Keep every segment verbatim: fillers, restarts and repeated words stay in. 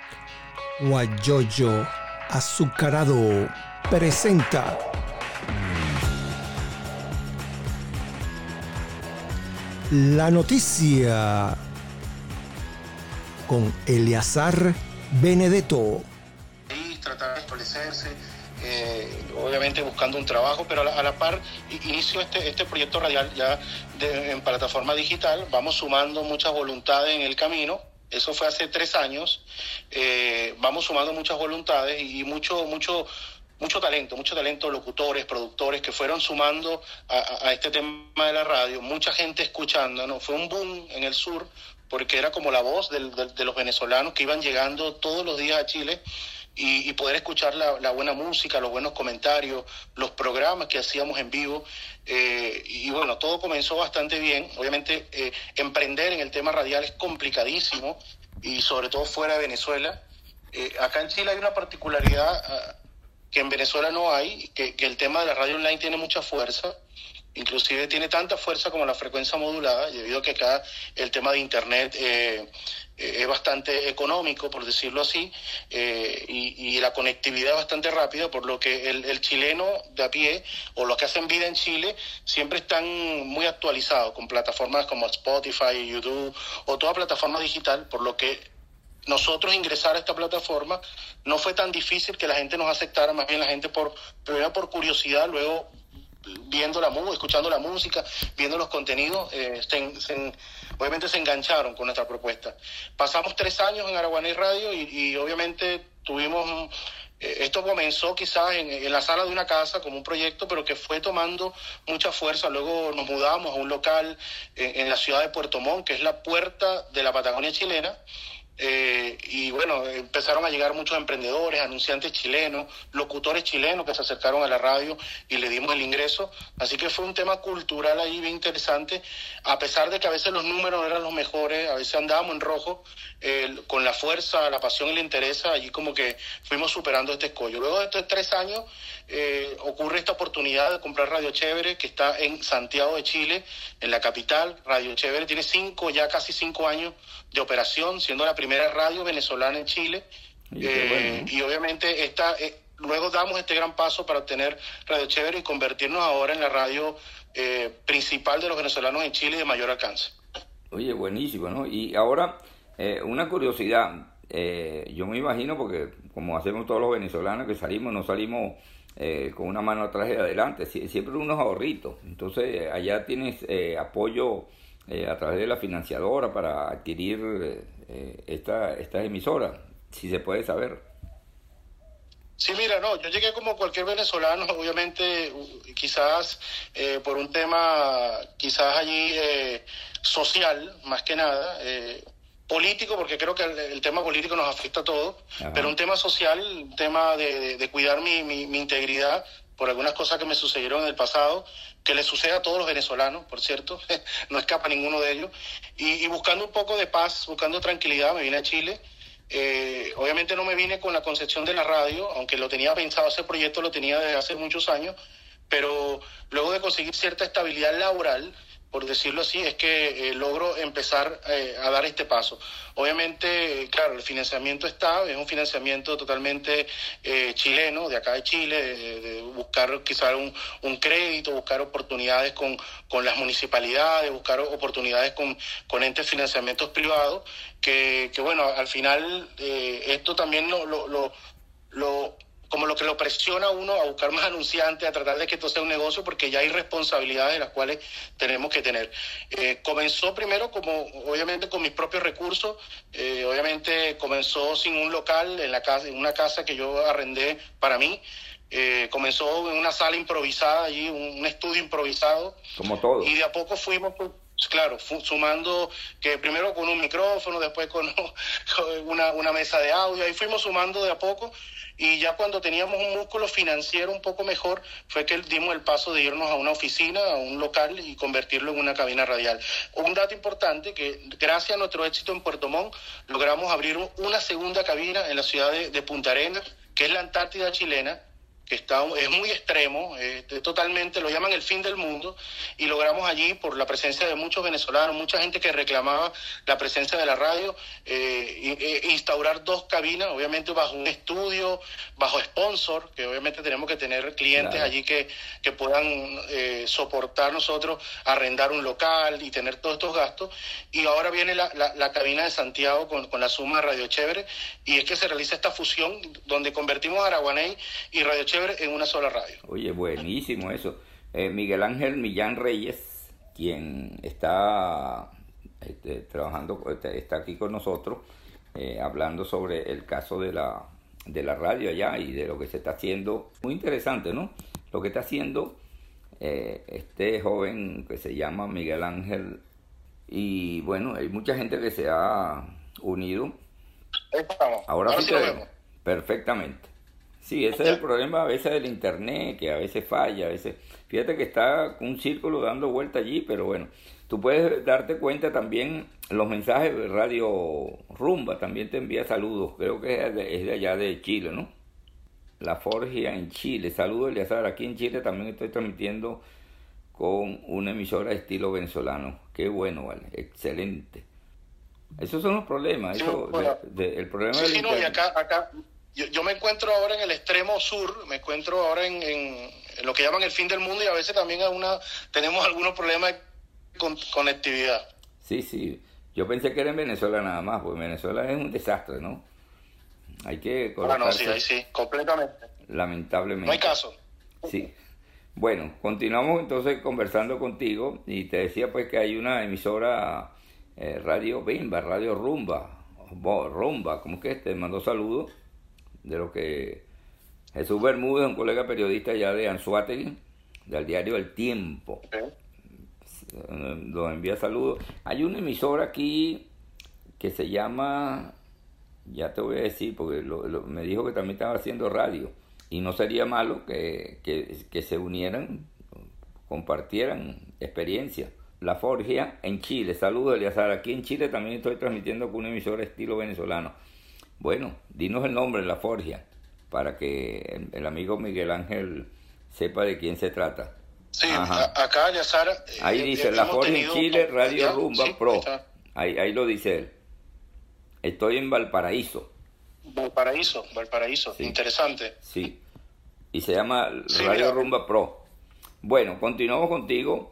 Guayoyo Azucarado presenta la noticia con Eleazar Benedetto. Y tratar de establecerse, eh, obviamente buscando un trabajo, pero a la, a la par inicio este, este proyecto radial ya de, en plataforma digital. Vamos sumando muchas voluntades en el camino. Eso fue hace tres años. Eh, vamos sumando muchas voluntades y mucho, mucho, mucho talento, mucho talento, locutores, productores que fueron sumando a, a este tema de la radio. Mucha gente escuchando, ¿no? Fue un boom en el sur porque era como la voz del, de, de los venezolanos que iban llegando todos los días a Chile y, y poder escuchar la, la buena música, los buenos comentarios, los programas que hacíamos en vivo. Eh, y bueno, todo comenzó bastante bien. Obviamente, eh, emprender en el tema radial es complicadísimo y sobre todo fuera de Venezuela. Eh, acá en Chile hay una particularidad uh, que en Venezuela no hay, que, que el tema de la radio online tiene mucha fuerza. Inclusive tiene tanta fuerza como la frecuencia modulada, debido a que acá el tema de internet eh, eh, es bastante económico, por decirlo así, eh, y, y la conectividad es bastante rápida, por lo que el, el chileno de a pie, o los que hacen vida en Chile, siempre están muy actualizados con plataformas como Spotify, YouTube, o toda plataforma digital, por lo que nosotros ingresar a esta plataforma no fue tan difícil que la gente nos aceptara, más bien la gente por primero por curiosidad, luego viendo la música, escuchando la música, viendo los contenidos, eh, se, se, obviamente se engancharon con nuestra propuesta. Pasamos tres años en Araguaney Radio y, y obviamente tuvimos, eh, esto comenzó quizás en, en la sala de una casa como un proyecto, pero que fue tomando mucha fuerza. Luego nos mudamos a un local en, en la ciudad de Puerto Montt, que es la puerta de la Patagonia chilena. Eh, y bueno, empezaron a llegar muchos emprendedores, anunciantes chilenos, locutores chilenos que se acercaron a la radio y le dimos el ingreso. Así que fue un tema cultural ahí bien interesante, a pesar de que a veces los números no eran los mejores, a veces andábamos en rojo, eh, con la fuerza, la pasión y el interés, allí como que fuimos superando este escollo. Luego de estos tres años eh, ocurre esta oportunidad de comprar Radio Chévere, que está en Santiago de Chile, en la capital. Radio Chévere tiene cinco, ya casi cinco años de operación, siendo la primera radio venezolana en Chile. Y, eh, bueno. y obviamente esta, eh, luego damos este gran paso para obtener Radio Chévere y convertirnos ahora en la radio eh, principal de los venezolanos en Chile de mayor alcance. Oye, buenísimo, ¿no? Y ahora, eh, una curiosidad, eh, yo me imagino, porque como hacemos todos los venezolanos que salimos, no salimos eh, con una mano atrás y adelante, siempre unos ahorritos. Entonces, allá tienes eh, apoyo Eh, a través de la financiadora para adquirir eh, esta, estas emisoras, si se puede saber. Sí, mira, no, yo llegué como cualquier venezolano, obviamente, quizás eh, por un tema, quizás allí eh, social, más que nada, eh, político, porque creo que el, el tema político nos afecta a todos, Ajá. pero un tema social, un tema de, de, de cuidar mi, mi, mi integridad, por algunas cosas que me sucedieron en el pasado, que le sucede a todos los venezolanos, por cierto, no escapa ninguno de ellos, y, y buscando un poco de paz, buscando tranquilidad, me vine a Chile. Eh, obviamente no me vine con la concepción de la radio, aunque lo tenía pensado, ese proyecto lo tenía desde hace muchos años, pero luego de conseguir cierta estabilidad laboral, por decirlo así, es que eh, logro empezar eh, a dar este paso. Obviamente, claro, el financiamiento está, es un financiamiento totalmente eh, chileno, de acá de Chile, de, de buscar quizás un, un crédito, buscar oportunidades con, con las municipalidades, buscar oportunidades con, con entes de financiamientos privados, que, que bueno, al final eh, esto también lo... lo, lo, lo como lo que lo presiona a uno a buscar más anunciantes, a tratar de que esto sea un negocio, porque ya hay responsabilidades de las cuales tenemos que tener. Eh, comenzó primero como, obviamente, con mis propios recursos, eh, obviamente comenzó sin un local, en la casa, en una casa que yo arrendé para mí, eh, comenzó en una sala improvisada allí, un, un estudio improvisado. Como todo. Y de a poco fuimos... Claro, sumando que primero con un micrófono, después con una, una mesa de audio, ahí fuimos sumando de a poco, y ya cuando teníamos un músculo financiero un poco mejor, fue que dimos el paso de irnos a una oficina, a un local y convertirlo en una cabina radial. Un dato importante, que gracias a nuestro éxito en Puerto Montt, logramos abrir una segunda cabina en la ciudad de, de Punta Arenas, que es la Antártida chilena, que está, es muy extremo, eh, totalmente, lo llaman el fin del mundo, y logramos allí, por la presencia de muchos venezolanos, mucha gente que reclamaba la presencia de la radio, eh, e, instaurar dos cabinas, obviamente bajo un estudio, bajo sponsor, que obviamente tenemos que tener clientes claro. allí que, que puedan eh, soportar nosotros, arrendar un local y tener todos estos gastos, y ahora viene la, la, la cabina de Santiago con, con la suma de Radio Chévere, y es que se realiza esta fusión donde convertimos a Araguaney y Radio Chévere en una sola radio. Oye, buenísimo eso. Eh, Miguel Ángel Millán Reyes, quien está este, trabajando, está aquí con nosotros, eh, hablando sobre el caso de la, de la radio allá y de lo que se está haciendo. Muy interesante, ¿no? Lo que está haciendo eh, este joven que se llama Miguel Ángel. Y bueno, hay mucha gente que se ha unido. Estamos. Ahora, Ahora sí sí lo vemos. Perfectamente. Sí, ese es el problema a veces del internet, que a veces falla, a veces... Fíjate que está un círculo dando vuelta allí, pero bueno, tú puedes darte cuenta también, los mensajes de Radio Rumba también te envía saludos, creo que es de, es de allá de Chile, ¿no? La Forgia en Chile, saludos Eleazar, aquí en Chile también estoy transmitiendo con una emisora de estilo venezolano, qué bueno, vale, excelente. Esos son los problemas, eso, sí, bueno, de, de, el problema sí, del sí, internet. No, y acá, acá... Yo, yo me encuentro ahora en el extremo sur, me encuentro ahora en, en, en lo que llaman el fin del mundo, y a veces también alguna, tenemos algunos problemas de con, conectividad. Sí, sí. Yo pensé que era en Venezuela nada más, porque Venezuela es un desastre, ¿no? Hay que colocarse. Ah, no, sí, ahí sí, completamente. Lamentablemente. No hay caso. Sí. Bueno, continuamos entonces conversando contigo, y te decía pues que hay una emisora, eh, Radio Bimba, Radio Rumba, Rumba, ¿cómo que te mandó saludos? De lo que Jesús Bermúdez, un colega periodista ya de Anzoátegui, del diario El Tiempo, okay. Nos envía saludos. Hay una emisora aquí que se llama, ya te voy a decir, porque lo, lo, me dijo que también estaba haciendo radio, y no sería malo que, que, que se unieran, compartieran experiencia. La Forgia en Chile, saludos Eleazar, aquí en Chile también estoy transmitiendo con una emisora estilo venezolano. Bueno, dinos el nombre de La Forgia, para que el, el amigo Miguel Ángel sepa de quién se trata. Sí, a, acá, Eleazar... Eh, ahí dice, La Forgia en Chile, Radio ya, Rumba sí, Pro. Ahí, ahí lo dice él. Estoy en Valparaíso. Valparaíso, Valparaíso, sí. Interesante. Sí, y se llama sí, Radio mira. Rumba Pro. Bueno, continuamos contigo.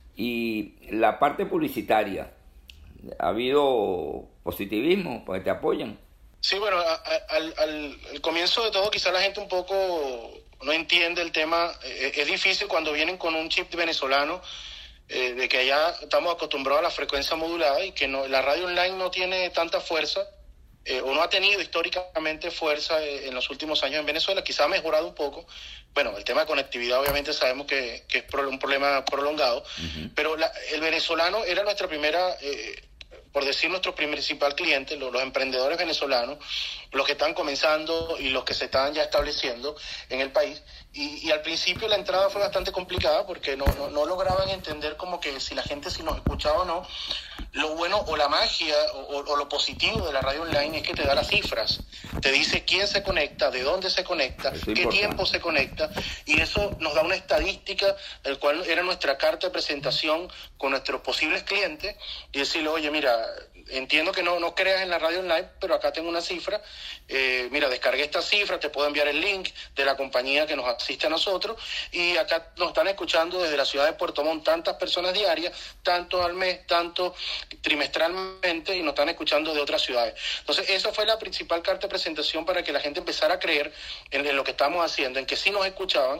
Y la parte publicitaria, ¿ha habido positivismo? Porque te apoyan. Sí, bueno, a, a, al, al, al comienzo de todo quizá la gente un poco no entiende el tema. Eh, es difícil cuando vienen con un chip venezolano, eh, de que allá estamos acostumbrados a la frecuencia modulada y que no, la radio online no tiene tanta fuerza, eh, o no ha tenido históricamente fuerza eh, en los últimos años en Venezuela. Quizá ha mejorado un poco. Bueno, el tema de conectividad obviamente sabemos que, que es un problema prolongado, uh-huh. Pero la, el venezolano era nuestra primera... Eh, por decir nuestro principal cliente, los, los emprendedores venezolanos, los que están comenzando y los que se están ya estableciendo en el país. Y, y al principio la entrada fue bastante complicada porque no, no, no lograban entender como que si la gente si nos escuchaba o no. Lo bueno o la magia o, o lo positivo de la radio online es que te da las cifras. Te dice quién se conecta, de dónde se conecta, qué importante. Tiempo se conecta. Y eso nos da una estadística, el cual era nuestra carta de presentación con nuestros posibles clientes. Y decirle, oye, mira, entiendo que no, no creas en la radio online, pero acá tengo una cifra. Eh, mira, descargué esta cifra, te puedo enviar el link de la compañía que nos asiste a nosotros. Y acá nos están escuchando desde la ciudad de Puerto Montt tantas personas diarias, tanto al mes, tanto trimestralmente, y nos están escuchando de otras ciudades. Entonces, esa fue la principal carta de presentación para que la gente empezara a creer en, en lo que estamos haciendo, en que sí nos escuchaban.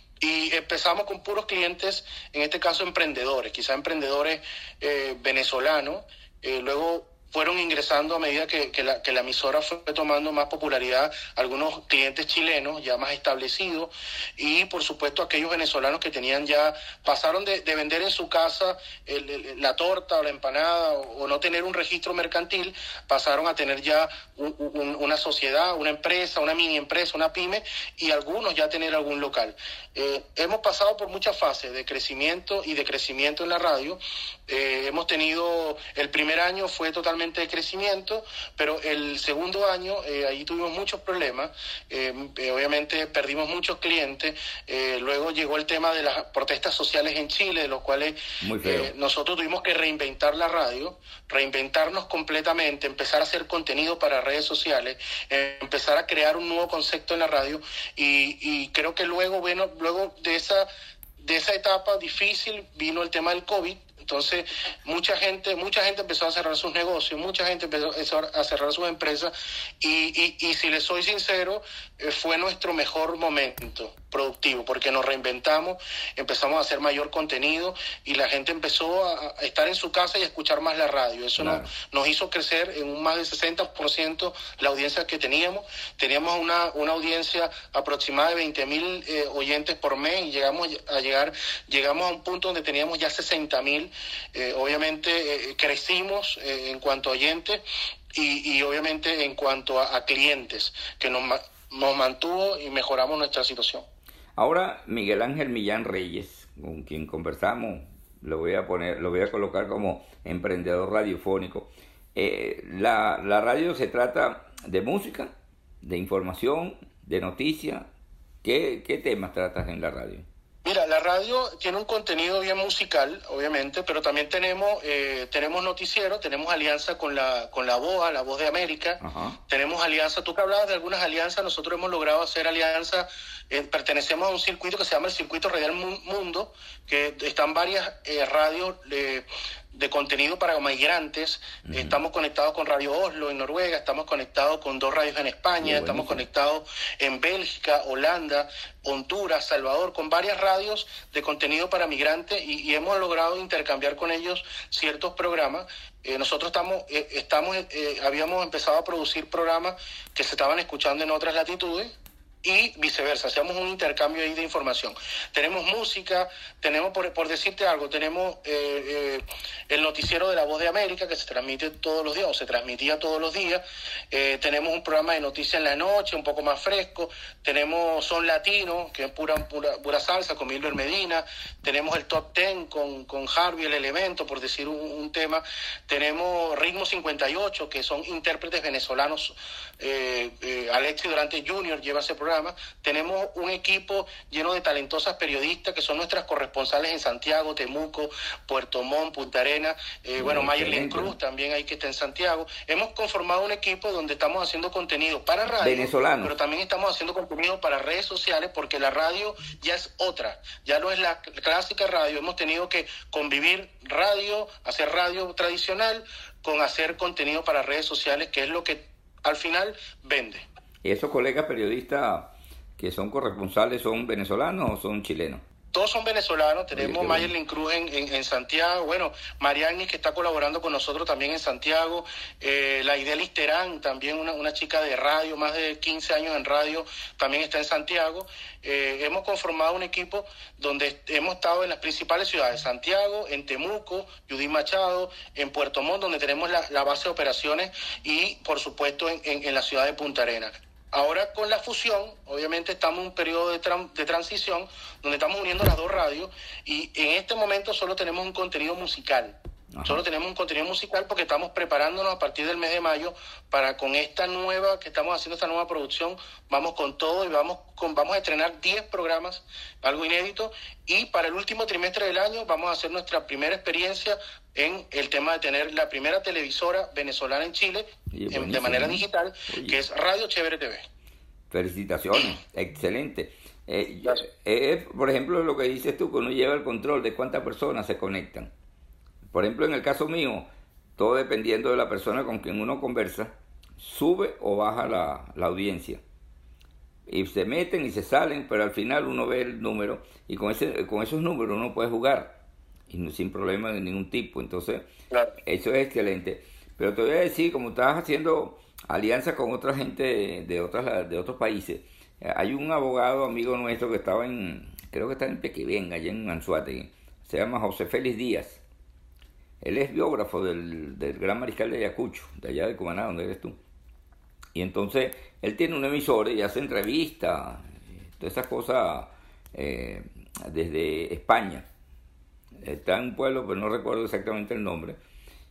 Y empezamos con puros clientes, en este caso emprendedores, quizás emprendedores eh, venezolanos. Eh, luego fueron ingresando a medida que, que, la, que la emisora fue tomando más popularidad algunos clientes chilenos ya más establecidos, y por supuesto aquellos venezolanos que tenían ya, pasaron de, de vender en su casa el, el, la torta o la empanada o, o no tener un registro mercantil, pasaron a tener ya un, un, una sociedad, una empresa, una mini empresa, una pyme, y algunos ya tener algún local. Eh, hemos pasado por muchas fases de crecimiento y de crecimiento en la radio. Eh, hemos tenido, el primer año fue totalmente normalmente de crecimiento, pero el segundo año eh, ahí tuvimos muchos problemas, eh, eh, obviamente perdimos muchos clientes, eh, luego llegó el tema de las protestas sociales en Chile, de los cuales eh, nosotros tuvimos que reinventar la radio, reinventarnos completamente, empezar a hacer contenido para redes sociales, eh, empezar a crear un nuevo concepto en la radio, y, y creo que luego, bueno, luego de esa, de esa etapa difícil vino el tema del COVID. Entonces, mucha gente mucha gente empezó a cerrar sus negocios, mucha gente empezó a cerrar sus empresas, y, y, y si les soy sincero, eh, fue nuestro mejor momento productivo, porque nos reinventamos, empezamos a hacer mayor contenido, y la gente empezó a, a estar en su casa y a escuchar más la radio. Eso claro. nos, nos hizo crecer en un más del sesenta por ciento la audiencia que teníamos. Teníamos una, una audiencia aproximada de veinte mil eh, oyentes por mes, y llegamos a llegar llegamos a un punto donde teníamos ya sesenta mil. Eh, obviamente eh, crecimos eh, en cuanto a oyentes, y, y obviamente en cuanto a, a clientes, que nos, nos mantuvo y mejoramos nuestra situación. Ahora Miguel Ángel Millán Reyes, con quien conversamos, lo voy a poner, lo voy a colocar como emprendedor radiofónico. Eh, la, la radio se trata de música, de información, de noticias. ¿Qué, qué temas tratas en la radio? Mira, la radio tiene un contenido bien musical, obviamente, pero también tenemos eh, tenemos noticiero, tenemos alianza con la con la V O A, la Voz de América. Ajá. Tenemos alianza, tú que hablabas de algunas alianzas, nosotros hemos logrado hacer alianza, eh, pertenecemos a un circuito que se llama el Circuito Radial Mundo, que están varias eh, radios eh, de contenido para migrantes. Uh-huh. Estamos conectados con Radio Oslo en Noruega, estamos conectados con dos radios en España, bueno, estamos conectados en Bélgica, Holanda, Honduras, Salvador, con varias radios de contenido para migrantes, y, y hemos logrado intercambiar con ellos ciertos programas. Eh, nosotros estamos, eh, estamos eh, habíamos empezado a producir programas que se estaban escuchando en otras latitudes, y viceversa, hacemos un intercambio ahí de información. Tenemos música, tenemos, por, por decirte algo, tenemos eh, eh, el noticiero de la Voz de América, que se transmite todos los días, o se transmitía todos los días. Eh, tenemos un programa de noticias en la noche, un poco más fresco. Tenemos Son Latino, que es pura, pura, pura salsa, con Milber Medina. Tenemos el Top Ten con, con Harvey, el Elemento, por decir un, un tema. Tenemos Ritmo cincuenta y ocho, que son intérpretes venezolanos. Eh, eh, Alexis Durante junior lleva ese programa. Tenemos un equipo lleno de talentosas periodistas que son nuestras corresponsales en Santiago, Temuco, Puerto Montt, Punta Arenas. Eh, bueno, Mayerlin Cruz también hay que estar en Santiago. Hemos conformado un equipo donde estamos haciendo contenido para radio, venezolano, pero también estamos haciendo contenido para redes sociales, porque la radio ya es otra, ya no es la clásica radio. Hemos tenido que convivir radio, hacer radio tradicional, con hacer contenido para redes sociales, que es lo que al final vende. ¿Y esos colegas periodistas que son corresponsales son venezolanos o son chilenos? Todos son venezolanos. Tenemos Mayerlin Cruz en, en, en Santiago, bueno, Mariani, que está colaborando con nosotros también en Santiago, eh, la Idelis Terán, también una, una chica de radio, más de quince años en radio, también está en Santiago. Eh, hemos conformado un equipo donde hemos estado en las principales ciudades, Santiago, en Temuco, Judith Machado, en Puerto Montt, donde tenemos la, la base de operaciones, y por supuesto en, en, en la ciudad de Punta Arenas. Ahora con la fusión, obviamente estamos en un periodo de, tran- de transición donde estamos uniendo las dos radios, y en este momento solo tenemos un contenido musical. Ajá. Solo tenemos un contenido musical porque estamos preparándonos a partir del mes de mayo para, con esta nueva, que estamos haciendo esta nueva producción, vamos con todo, y vamos con vamos a estrenar diez programas, algo inédito, y para el último trimestre del año vamos a hacer nuestra primera experiencia en el tema de tener la primera televisora venezolana en Chile, en, de manera digital, Oye. que es Radio Chévere T V. Felicitaciones, excelente. Eh, eh, por ejemplo, lo que dices tú, que uno lleva el control de cuántas personas se conectan. Por ejemplo, en el caso mío, todo dependiendo de la persona con quien uno conversa, sube o baja la, la audiencia. Y se meten y se salen, pero al final uno ve el número, y con ese con esos números uno puede jugar, y no, sin problema de ningún tipo. Entonces, claro, eso es excelente. Pero te voy a decir, como estás haciendo alianza con otra gente de, de, otras, de otros países, hay un abogado amigo nuestro que estaba en, creo que está en Pequibén, allá en Anzoátegui, se llama José Félix Díaz. Él es biógrafo del, del gran mariscal de Ayacucho, de allá de Cumaná, donde eres tú. Y entonces, él tiene un emisor y hace entrevistas, todas esas cosas eh, desde España. Está en un pueblo, pero no recuerdo exactamente el nombre.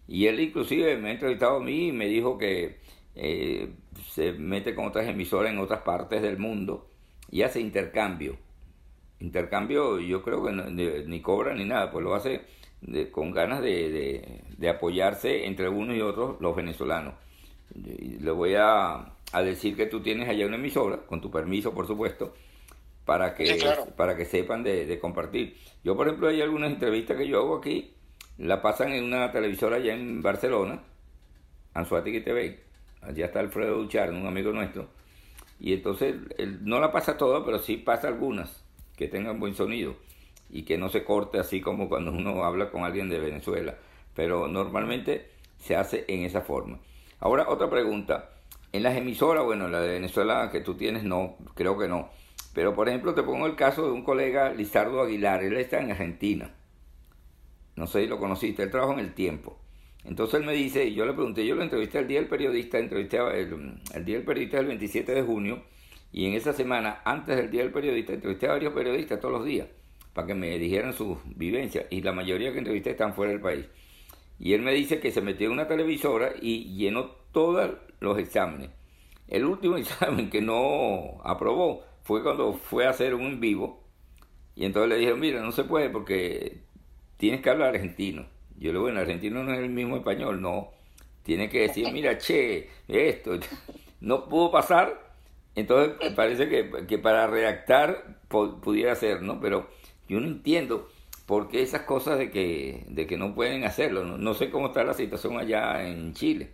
Y él inclusive me ha entrevistado a mí y me dijo que eh, se mete con otras emisoras en otras partes del mundo y hace intercambio. Intercambio yo creo que no, ni, ni cobra ni nada, pues lo hace de, con ganas de, de, de apoyarse entre unos y otros los venezolanos. Y le voy a, a decir que tú tienes allá una emisora, con tu permiso por supuesto, para que, sí, claro. para que sepan de, de compartir. Yo por ejemplo hay algunas entrevistas que yo hago aquí, la pasan en una televisora allá en Barcelona, Anzoátegui T V, allá está Alfredo Ducharme, un amigo nuestro, y entonces él no la pasa toda, pero sí pasa algunas que tengan buen sonido y que no se corte así como cuando uno habla con alguien de Venezuela, pero normalmente se hace en esa forma. Ahora otra pregunta, en las emisoras, bueno, la de Venezuela que tú tienes no, creo que no, pero por ejemplo te pongo el caso de un colega, Lizardo Aguilar, él está en Argentina, no sé si lo conociste, él trabaja en El Tiempo. Entonces él me dice, y yo le pregunté, yo lo entrevisté el día del periodista, entrevisté el, el día del periodista el veintisiete de junio, y en esa semana, antes del día del periodista, entrevisté a varios periodistas todos los días, para que me dijeran sus vivencias, y la mayoría que entrevisté están fuera del país. Y él me dice que se metió en una televisora y llenó todos los exámenes. El último examen que no aprobó fue cuando fue a hacer un en vivo, y entonces le dijeron, mira, no se puede porque tienes que hablar argentino. Yo le digo, bueno, argentino no es el mismo español, no. Tiene que decir, mira, che, esto. No pudo pasar, entonces parece que, que para redactar pudiera ser, ¿no? Pero yo no entiendo por qué esas cosas de que, de que no pueden hacerlo. No, no sé cómo está la situación allá en Chile.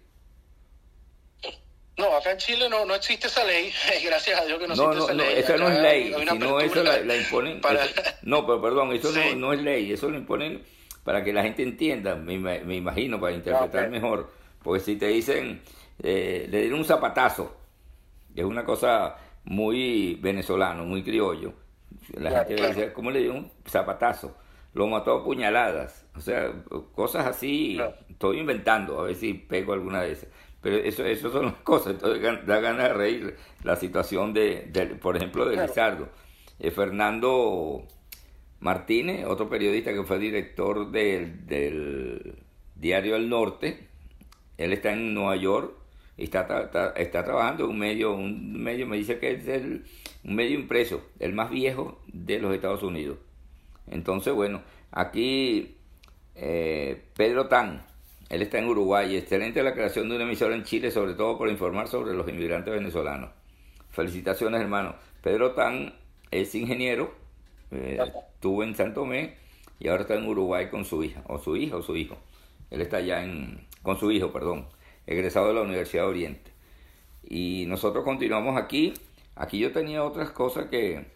No, acá en Chile no, no existe esa ley, gracias a Dios que no, no existe no, esa no, ley. esa no es ley, sino eso la, la imponen. Para... Eso, no, pero perdón, eso sí. no, no es ley, eso lo imponen para que la gente entienda, me, me imagino, para interpretar okay. mejor. Porque si te dicen, eh, le dieron un zapatazo, es una cosa muy venezolano, muy criollo. La claro, gente claro. dice, ¿cómo le dio un zapatazo? Lo mató a puñaladas. O sea, cosas así, claro. Estoy inventando, a ver si pego alguna de esas. Pero eso, eso son las cosas, entonces da ganas de reír la situación de, de por ejemplo, de claro. Lizardo. Eh, Fernando Martínez, otro periodista que fue director del, del Diario del Norte, él está en Nueva York y está, está, está trabajando en un medio, un medio, me dice que es el, un medio impreso, el más viejo de los Estados Unidos. Entonces, bueno, aquí eh, Pedro Tan, él está en Uruguay. Excelente la creación de una emisora en Chile, sobre todo por informar sobre los inmigrantes venezolanos. Felicitaciones, hermano. Pedro Tan es ingeniero, eh, estuvo en San Tomé y ahora está en Uruguay con su hija, o su hija o su hijo. Él está allá en, con su hijo, perdón, egresado de la Universidad de Oriente. Y nosotros continuamos aquí. Aquí yo tenía otras cosas que...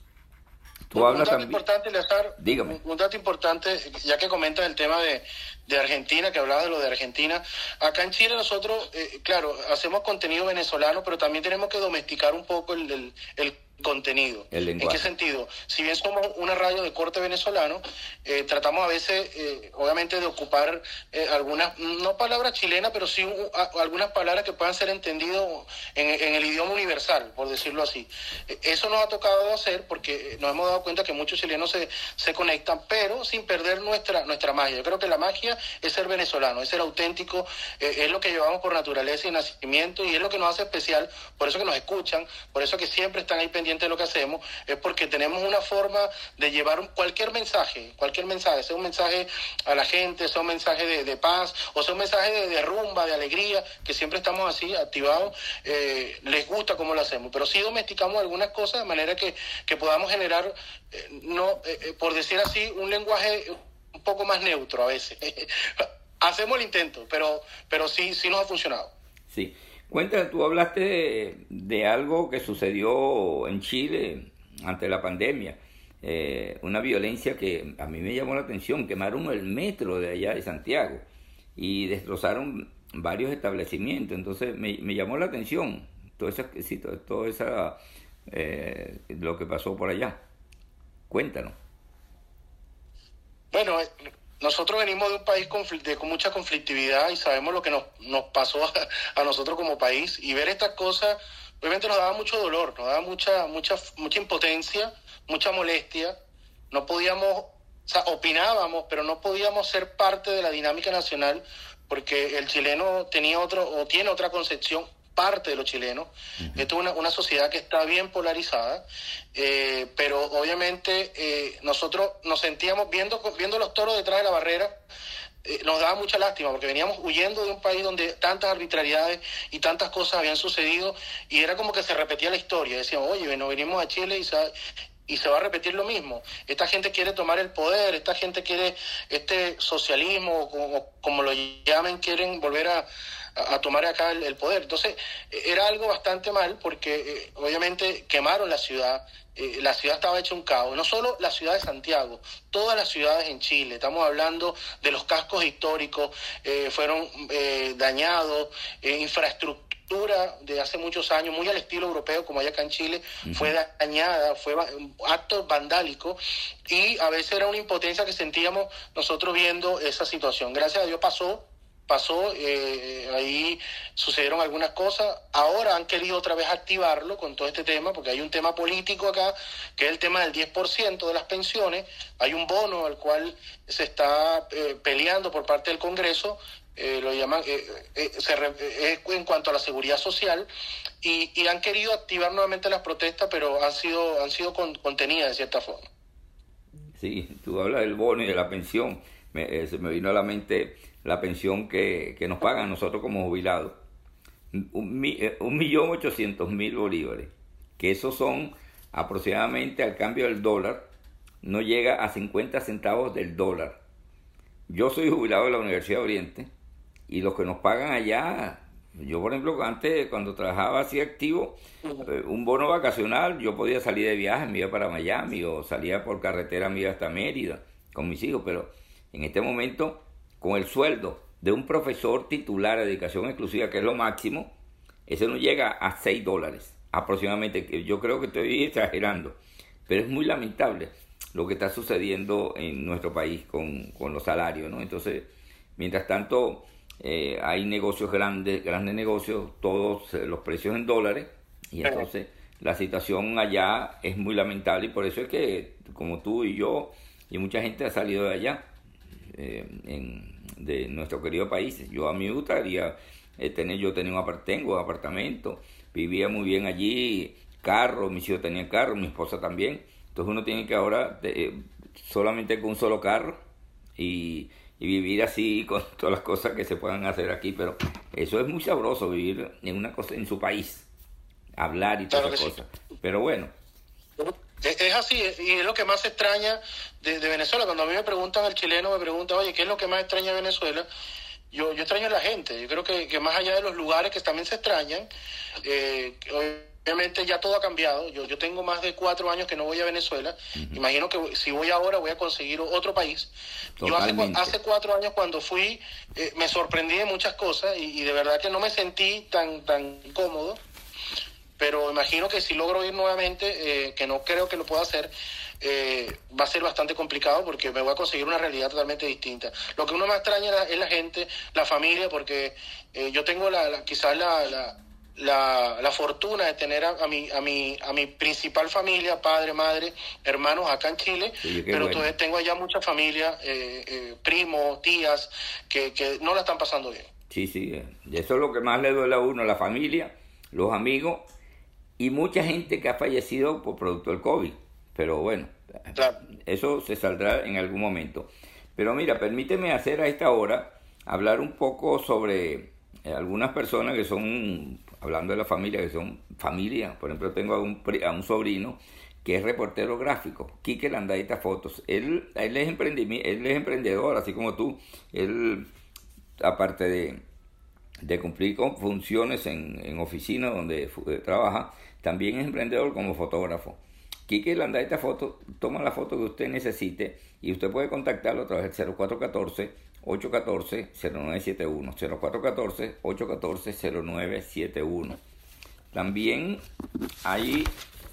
Tú un, hablas un dato también... importante, Eleazar, Dígame. Un, un dato importante, ya que comentas el tema de, de Argentina, que hablabas de lo de Argentina. Acá en Chile nosotros, eh, claro, hacemos contenido venezolano, pero también tenemos que domesticar un poco el, el, el contenido. El ¿En qué sentido? Si bien somos una radio de corte venezolano, eh, tratamos a veces, eh, obviamente, de ocupar eh, algunas, no palabras chilenas, pero sí uh, algunas palabras que puedan ser entendidas en, en el idioma universal, por decirlo así. Eh, eso nos ha tocado hacer porque nos hemos dado cuenta que muchos chilenos se, se conectan, pero sin perder nuestra, nuestra magia. Yo creo que la magia es ser venezolano, es ser auténtico, eh, es lo que llevamos por naturaleza y nacimiento, y es lo que nos hace especial, por eso que nos escuchan, por eso que siempre están ahí pendientes de lo que hacemos, es porque tenemos una forma de llevar un, cualquier mensaje, cualquier mensaje, sea un mensaje a la gente, sea un mensaje de, de paz, o sea un mensaje de, de rumba, de alegría, que siempre estamos así, activados, eh, les gusta cómo lo hacemos, pero sí domesticamos algunas cosas de manera que, que podamos generar, eh, no eh, por decir así, un lenguaje un poco más neutro a veces. Hacemos el intento, pero, pero sí, sí nos ha funcionado. Sí. Cuéntame, tú hablaste de, de algo que sucedió en Chile ante la pandemia, eh, una violencia que a mí me llamó la atención. Quemaron el metro de allá de Santiago y destrozaron varios establecimientos. Entonces me, me llamó la atención todo esa, sí, todo, todo esa, eh, lo que pasó por allá. Cuéntanos. Bueno, nosotros venimos de un país de, con mucha conflictividad y sabemos lo que nos, nos pasó a, a nosotros como país, y ver estas cosas obviamente nos daba mucho dolor, nos daba mucha mucha mucha impotencia, mucha molestia. No podíamos, o sea, opinábamos, pero no podíamos ser parte de la dinámica nacional porque el chileno tenía otro, o tiene otra concepción, parte de los chilenos. Uh-huh. Esto es una, una sociedad que está bien polarizada, eh, pero obviamente eh, nosotros nos sentíamos viendo, viendo los toros detrás de la barrera. Eh, nos daba mucha lástima porque veníamos huyendo de un país donde tantas arbitrariedades y tantas cosas habían sucedido, y era como que se repetía la historia. Decíamos, oye, nos venimos a Chile y se, y se va a repetir lo mismo. Esta gente quiere tomar el poder, esta gente quiere este socialismo, como, como lo llamen, quieren volver a, a, a tomar acá el, el poder. Entonces era algo bastante mal porque eh, obviamente quemaron la ciudad. Eh, la ciudad estaba hecha un caos, no solo la ciudad de Santiago, todas las ciudades en Chile. Estamos hablando de los cascos históricos, eh, fueron eh, dañados, eh, infraestructura de hace muchos años, muy al estilo europeo como hay acá en Chile, uh-huh. fue dañada, fue actos vandálicos, y a veces era una impotencia que sentíamos nosotros viendo esa situación. Gracias a Dios pasó. Pasó, eh, ahí sucedieron algunas cosas. Ahora han querido otra vez activarlo con todo este tema, porque hay un tema político acá, que es el tema del diez por ciento de las pensiones. Hay un bono al cual se está eh, peleando por parte del Congreso, eh, lo llaman, eh, eh, se re, eh, en cuanto a la seguridad social, y, y han querido activar nuevamente las protestas, pero han sido, han sido con, contenidas de cierta forma. Sí, tú hablas del bono y de la pensión. Me, eh, se me vino a la mente la pensión que, que nos pagan nosotros como jubilados, un, un millón ochocientos mil bolívares, que esos son aproximadamente, al cambio del dólar, no llega a cincuenta centavos del dólar. Yo soy jubilado de la Universidad de Oriente, y los que nos pagan allá, yo por ejemplo antes cuando trabajaba así activo, eh, un bono vacacional, yo podía salir de viaje, me iba para Miami, o salía por carretera, me iba hasta Mérida con mis hijos, pero en este momento, con el sueldo de un profesor titular de dedicación exclusiva, que es lo máximo, ese no llega a seis dólares aproximadamente, que yo creo que estoy exagerando, pero es muy lamentable lo que está sucediendo en nuestro país con, con los salarios, ¿no? Entonces, mientras tanto, eh, hay negocios grandes, grandes negocios, todos eh, los precios en dólares, y entonces la situación allá es muy lamentable, y por eso es que, como tú y yo, y mucha gente ha salido de allá, eh, en de nuestro querido país. Yo a mí me gustaría eh, tener, yo tenía un apart, tengo apartamento, vivía muy bien allí, carro, mis hijos tenían carro, mi esposa también. Entonces uno tiene que ahora eh, solamente con un solo carro y, y vivir así con todas las cosas que se puedan hacer aquí, pero eso es muy sabroso, vivir en una cosa en su país, hablar y todas esas cosas. Sí. Pero bueno. Es así, y es lo que más extraña de, de Venezuela. Cuando a mí me preguntan, el chileno me pregunta, oye, ¿qué es lo que más extraña de Venezuela? Yo, yo extraño a la gente. Yo creo que, que más allá de los lugares que también se extrañan, eh, obviamente ya todo ha cambiado. Yo, yo tengo más de cuatro años que no voy a Venezuela. Uh-huh. Imagino que si voy ahora voy a conseguir otro país. Totalmente. Yo hace, hace cuatro años cuando fui, eh, me sorprendí de muchas cosas y, y de verdad que no me sentí tan, tan cómodo. Pero imagino que si logro ir nuevamente, eh, que no creo que lo pueda hacer, eh, va a ser bastante complicado porque me voy a conseguir una realidad totalmente distinta. Lo que uno más extraña es la, es la gente, la familia, porque eh, yo tengo la, la quizás la, la, la, la fortuna de tener a, a, mi, a, mi, a mi principal familia, padre, madre, hermanos acá en Chile, sí, pero bueno. Todavía tengo allá mucha familia, eh, eh, primos, tías, que, que no la están pasando bien. Sí, sí, eso es lo que más le duele a uno, la familia, los amigos, y mucha gente que ha fallecido por producto del COVID. Pero bueno, claro, eso se saldrá en algún momento. Pero mira, permíteme hacer a esta hora, hablar un poco sobre eh, algunas personas que son, hablando de la familia, que son familia. Por ejemplo, tengo a un, a un sobrino que es reportero gráfico, Quique Landaeta Fotos. Él, él, es él es emprendedor, así como tú. Él, aparte de, de cumplir con funciones en, en oficina donde eh, trabaja, también es emprendedor como fotógrafo. Quique Landaeta Fotos toma la foto que usted necesite y usted puede contactarlo a través del cero cuatro uno cuatro, ocho uno cuatro, cero nueve siete uno, cero cuatro uno cuatro, ocho uno cuatro, cero nueve siete uno. También hay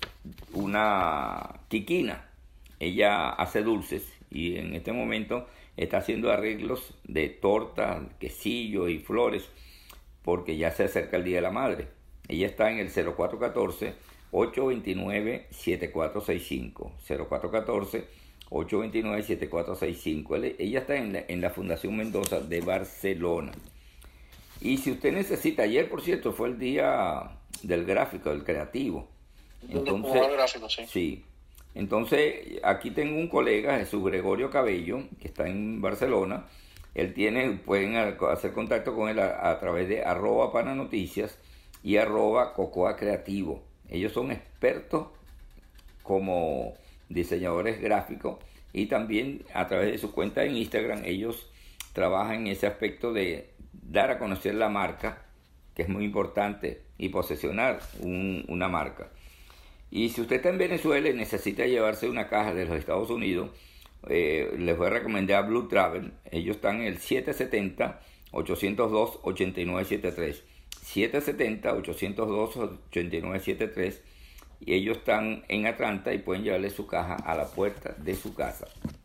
una Quiquina, ella hace dulces y en este momento está haciendo arreglos de torta, quesillo y flores porque ya se acerca el Día de la Madre. Ella está en el cero cuatro uno cuatro, ocho dos nueve, siete cuatro seis cinco, cero cuatro uno cuatro, ocho dos nueve, siete cuatro seis cinco. Ella está en la, en la Fundación Mendoza de Barcelona. Y si usted necesita, ayer por cierto fue el día del gráfico, del creativo. Entonces, gráfico, sí. sí. Entonces, aquí tengo un colega, Jesús Gregorio Cabello, que está en Barcelona. Él tiene, pueden hacer contacto con él a, a través de arroba pananoticias y arroba cocoa creativo. Ellos son expertos como diseñadores gráficos y también a través de su cuenta en Instagram ellos trabajan en ese aspecto de dar a conocer la marca, que es muy importante, y posesionar un, una marca. Y si usted está en Venezuela y necesita llevarse una caja de los Estados Unidos, eh, les voy a recomendar Blue Travel. Ellos están en el siete siete cero, ocho cero dos, ocho nueve siete tres. siete siete cero, ocho cero dos, ocho nueve siete tres. Y ellos están en Atlanta y pueden llevarle su caja a la puerta de su casa.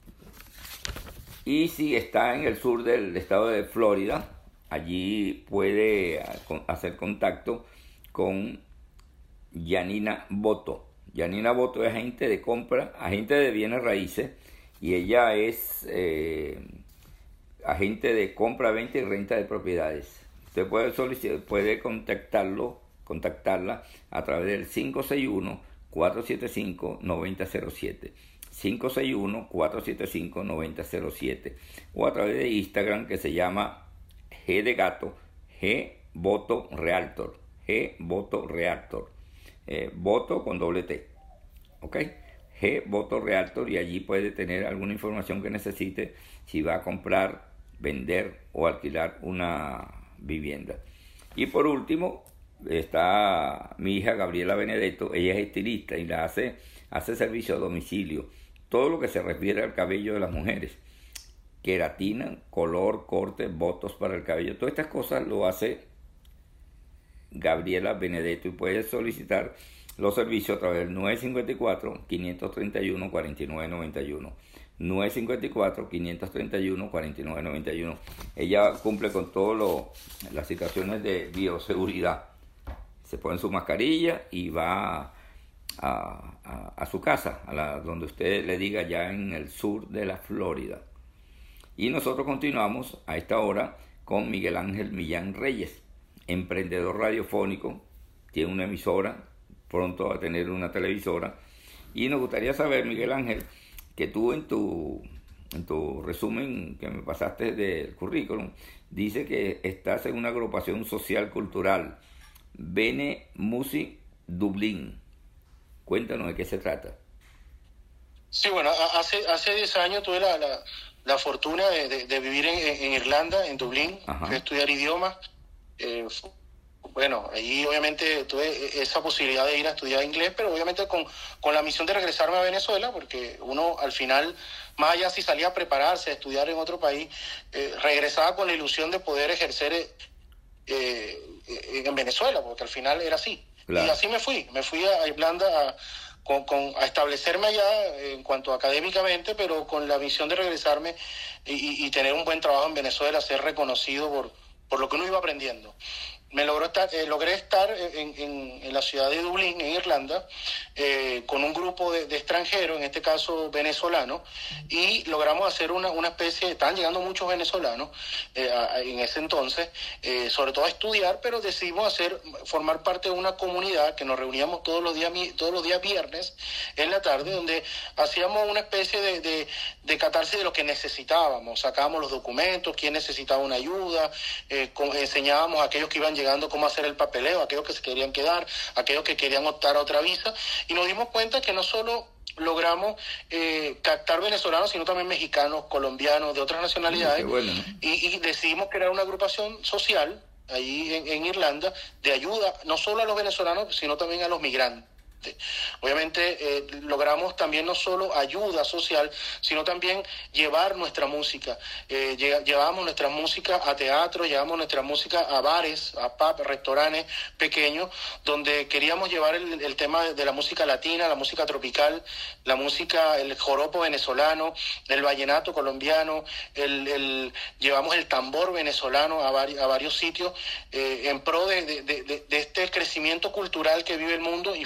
Y si está en el sur del estado de Florida, allí puede hacer contacto con Yanina Boto. Yanina Boto es agente de compra, agente de bienes raíces, y ella es eh, agente de compra, venta y renta de propiedades. Usted puede solicitar, puede contactarlo, contactarla a través del cinco seis uno, cuatro siete cinco, nueve cero cero siete. cinco seis uno, cuatro siete cinco, nueve cero cero siete. O a través de Instagram, que se llama G de gato, G Boto Realtor. G Boto Realtor. Eh, voto con doble T, ok, G Voto Realtor, y allí puede tener alguna información que necesite si va a comprar, vender o alquilar una vivienda. Y por último está mi hija Gabriela Benedetto. Ella es estilista y la hace, hace servicio a domicilio, todo lo que se refiere al cabello de las mujeres, queratina, color, corte, botos para el cabello, todas estas cosas lo hace Gabriela Benedetto, y puede solicitar los servicios a través del nueve cinco cuatro, cinco tres uno, cuatro nueve nueve uno. nueve cinco cuatro, cinco tres uno, cuatro nueve nueve uno. Ella cumple con todas las situaciones de bioseguridad. Se pone su mascarilla y va a, a, a su casa, a la, donde usted le diga, ya en el sur de la Florida. Y nosotros continuamos a esta hora con Miguel Ángel Millán Reyes, emprendedor radiofónico, tiene una emisora, pronto va a tener una televisora, y nos gustaría saber, Miguel Ángel, que tú en tu, en tu resumen que me pasaste del currículum, dice que estás en una agrupación social cultural, Bene Music Dublín. Cuéntanos de qué se trata. Sí, bueno, hace hace diez años tuve la, la, la fortuna de, de, de vivir en, en Irlanda, en Dublín, fui a estudiar idiomas. Eh, bueno, ahí obviamente tuve esa posibilidad de ir a estudiar inglés, pero obviamente con, con la misión de regresarme a Venezuela, porque uno al final, más allá si salía a prepararse, a estudiar en otro país, eh, regresaba con la ilusión de poder ejercer eh, eh, en Venezuela, porque al final era así. Claro. Y así me fui, me fui a Irlanda a, con, con, a establecerme allá en cuanto académicamente, pero con la misión de regresarme y, y tener un buen trabajo en Venezuela, ser reconocido por, por lo que uno iba aprendiendo. Me logró estar, eh, logré estar en, en, en la ciudad de Dublín, en Irlanda, eh, con un grupo de, de extranjeros, en este caso venezolanos, y logramos hacer una, una especie, estaban llegando muchos venezolanos eh, a, en ese entonces, eh, sobre todo a estudiar, pero decidimos hacer, formar parte de una comunidad que nos reuníamos todos los días, todos los días viernes en la tarde, donde hacíamos una especie de, de, de catarsis de lo que necesitábamos, sacábamos los documentos, quién necesitaba una ayuda, eh, con, enseñábamos a aquellos que iban llegando llegando cómo hacer el papeleo, aquellos que se querían quedar, aquellos que querían optar a otra visa, y nos dimos cuenta que no solo logramos eh, captar venezolanos, sino también mexicanos, colombianos, de otras nacionalidades, bueno, ¿no? y, y decidimos crear una agrupación social ahí en, en Irlanda de ayuda no solo a los venezolanos, sino también a los migrantes. Obviamente eh, logramos también no solo ayuda social, sino también llevar nuestra música. Eh, lle- llevamos nuestra música a teatro, llevamos nuestra música a bares, a pubs, restaurantes pequeños, donde queríamos llevar el, el tema de, de la música latina, la música tropical, la música, el joropo venezolano, el vallenato colombiano, el, el, llevamos el tambor venezolano a, vari- a varios sitios eh, en pro de, de, de, de este crecimiento cultural que vive el mundo, y fue recibido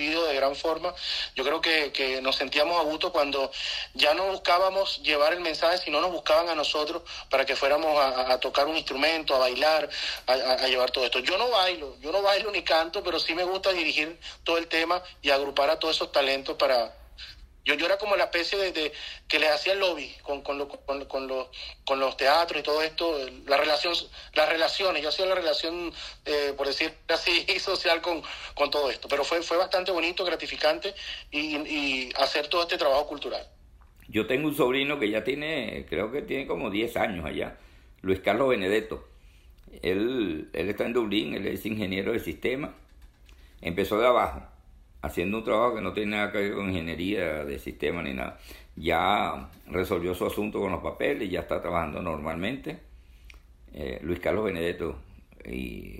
recibido de gran forma. Yo creo que, que nos sentíamos a gusto cuando ya no buscábamos llevar el mensaje, sino nos buscaban a nosotros para que fuéramos a, a tocar un instrumento, a bailar, a, a llevar todo esto. Yo no bailo, yo no bailo ni canto, pero sí me gusta dirigir todo el tema y agrupar a todos esos talentos para... Yo, yo era como la especie de, de que les hacía el lobby con, con, lo, con, con, los, con los teatros y todo esto, la relación, las relaciones, yo hacía la relación, eh, por decir así, social con, con todo esto. Pero fue, fue bastante bonito, gratificante y, y hacer todo este trabajo cultural. Yo tengo un sobrino que ya tiene, creo que tiene como diez años allá, Luis Carlos Benedetto. Él, él está en Dublín, él es ingeniero de sistema, empezó de abajo, haciendo un trabajo que no tiene nada que ver con ingeniería de sistema ni nada. Ya resolvió su asunto con los papeles, ya está trabajando normalmente. Eh, Luis Carlos Benedetto, y,